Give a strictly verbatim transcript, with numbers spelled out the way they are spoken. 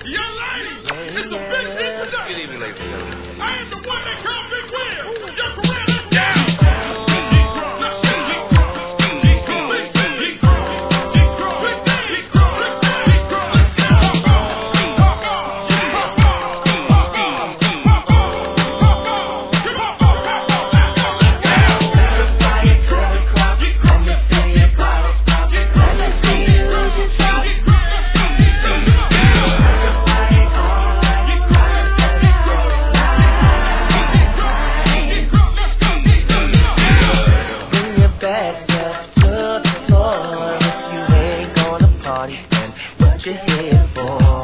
Young ladies, it's a big introduction. Good evening, ladies and gentlemen. I am the one they call Big Will. Your career is down. What you here for?